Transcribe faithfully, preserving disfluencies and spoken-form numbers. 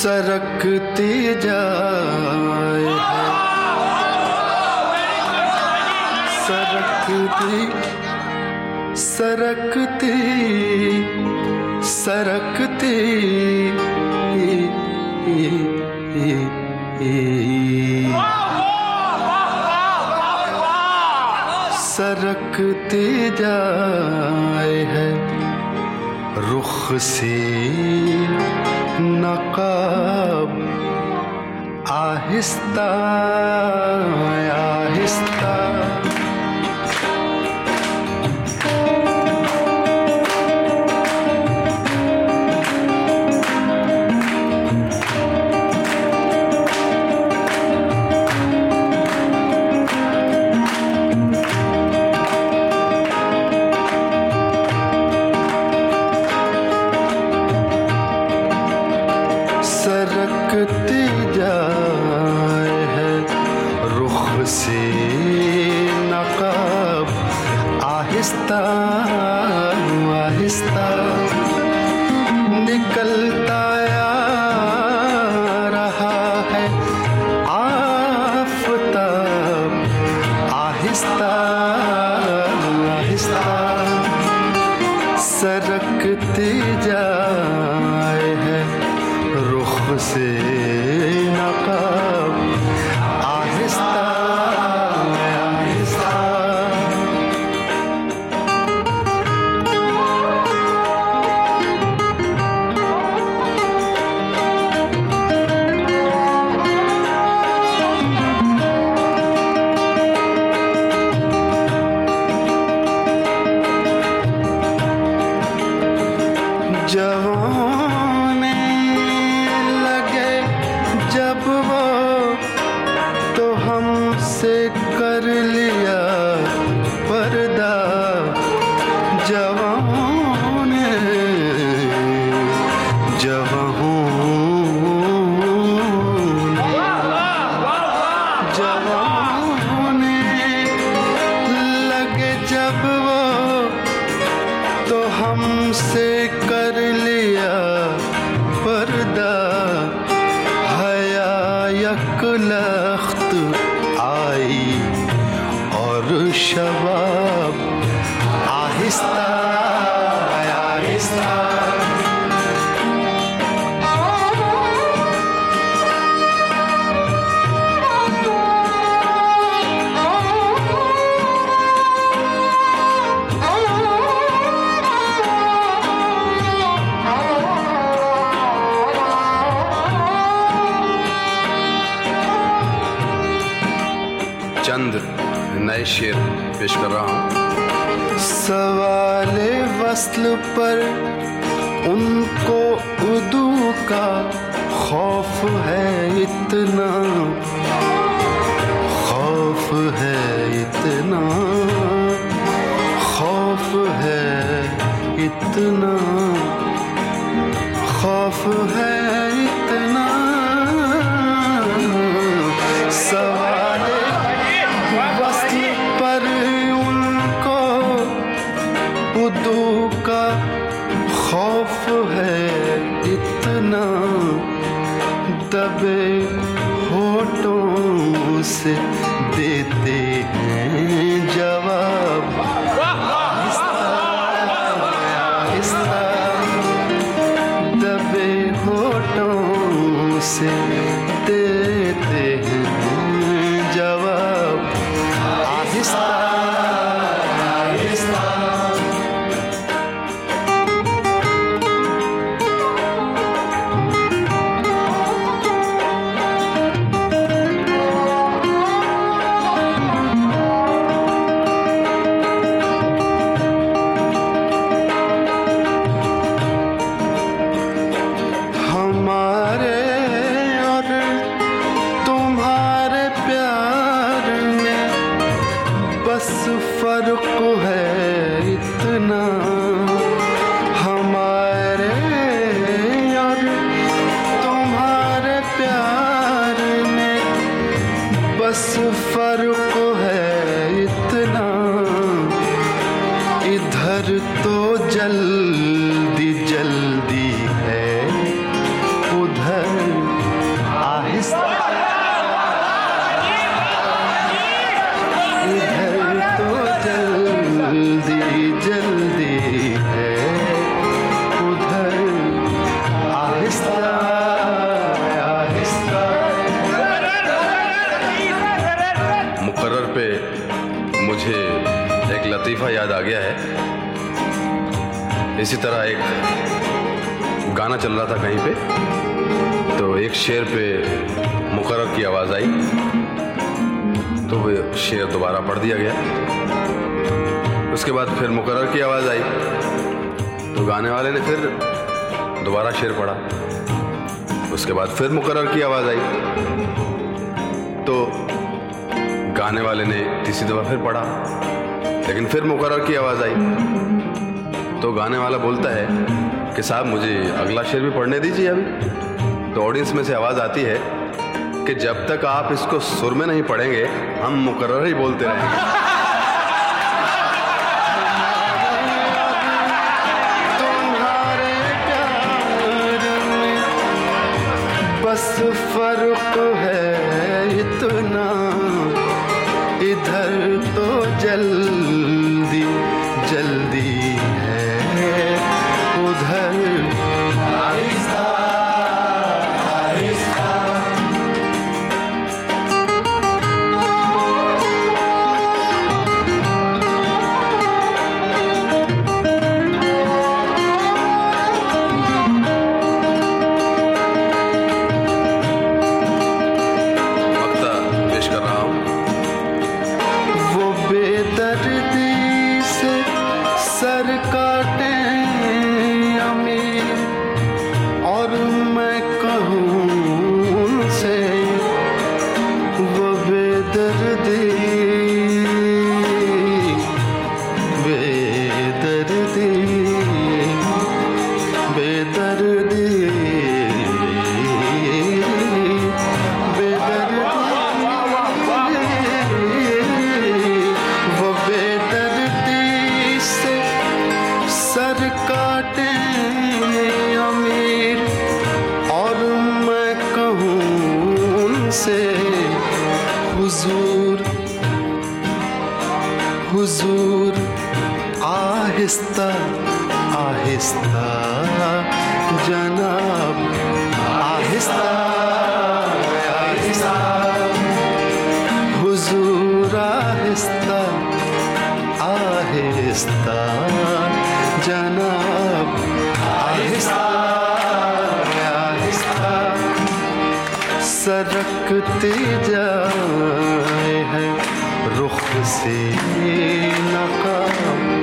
सरकती जाए है, सरकती सरकती सरकती सरकती जाए है रुख से नकाब आहिस्ता आहिस्ता। सरकती जाए है रुख से नकाब आहिस्ता आहिस्ता। निकलता आ रहा है आफताब आहिस्ता आहिस्ता। सरकती जाए है रुख से नकाब आहिस्ता आहिस्ता। जवाने लगे जब वो तो हमसे कर लिया पर्दा। जवाने जवाने लगे जब वो तो हमसे कर लिया पर्दा। हया यकलख्त आई और शबाब आहिस्ता आहिस्ता। चंद नए शेर पेश कर रहा हूँ। सवाले वस्ल पर उनको उदू का खौफ है इतना, खौफ है इतना, खौफ है इतना, खौफ है इतना। सवाले वस्ल पर उनको उदू का खौफ है इतना। दबे होठों से देते हैं जवाब आहिस्ता आहिस्ता। दबे होठों से देते हैं जवाब आहिस्ता आहिस्ता। हमारे और तुम्हारे प्यार में बस फर्क है इतना। हमारे और तुम्हारे प्यार में बस फर्क है इतना। इधर तो जल्दी जल्दी है, उधर लतीफ़ा याद आ गया है। इसी तरह एक गाना चल रहा था कहीं पे, तो एक शेर पे मुकर्रर की आवाज़ आई, तो वो शेर दोबारा पढ़ दिया गया। उसके बाद फिर मुकर्रर की आवाज़ आई, तो गाने वाले ने फिर दोबारा शेर पढ़ा। उसके बाद फिर मुकर्रर की आवाज़ आई, तो गाने वाले ने तीसरी दफ़ा फिर पढ़ा, लेकिन फिर मुकर्रर की आवाज़ आई, तो गाने वाला बोलता है कि साहब मुझे अगला शेर भी पढ़ने दीजिए अभी। तो ऑडियंस में से आवाज़ आती है कि जब तक आप इसको सुर में नहीं पढ़ेंगे हम मुकर्रर ही बोलते रहेंगे। बस फर्क है इतना, इधर तो जल्दी जल्दी है, उधर आहिस्ता आहिस्ता। सर काटे अमीर और मैं कहूँ उनसे वो बेदर्दी बेदर्दी बेदर्दी सर काटे अमीर और मैं कहूँ उनसे हुजूर हुजूर आहिस्ता आहिस्ता जनाब आहिस्ता आहिस्ता हुजूर आहिस्ता आहिस्ता जनाब आहिस्ता आहिस्ता। सरकती जाए है रुख से नकाब